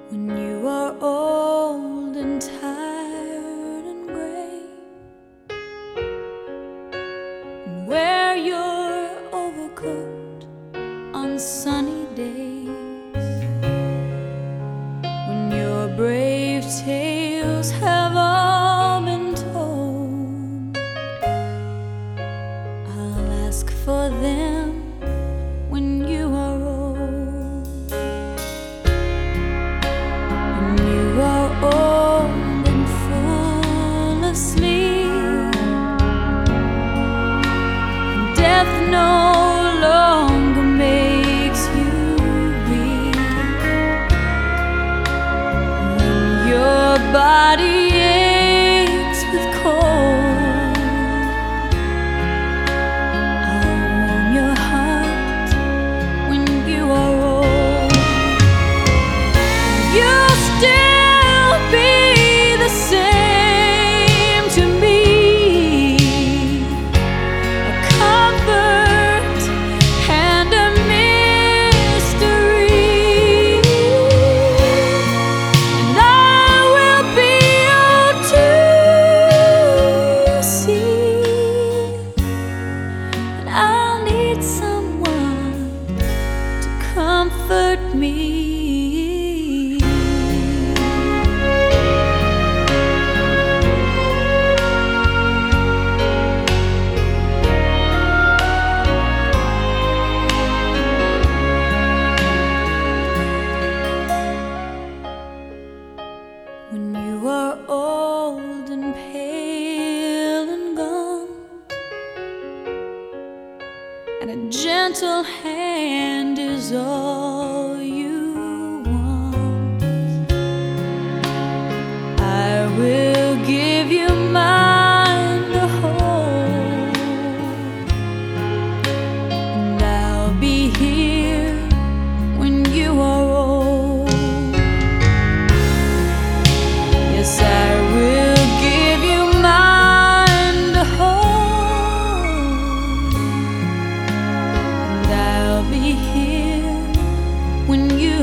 When you are old and tired and gray, and wear your overcoat on sunny days, when your brave tales have all been told, I'll ask for them when you are old. When you are old and full of sleep, and death no longer makes you weak, when your body aches with cold, I'll warm your heart when you are old. You'll still be the same to me, a comfort and a mystery, and I will be able to see, and I'll need someone to comfort me. When you are old and pale and gaunt, and a gentle hand is all you want, I will give you mine to hold, and I'll be here when you are old. Yes, I will give you mine to hold, and I'll be here when you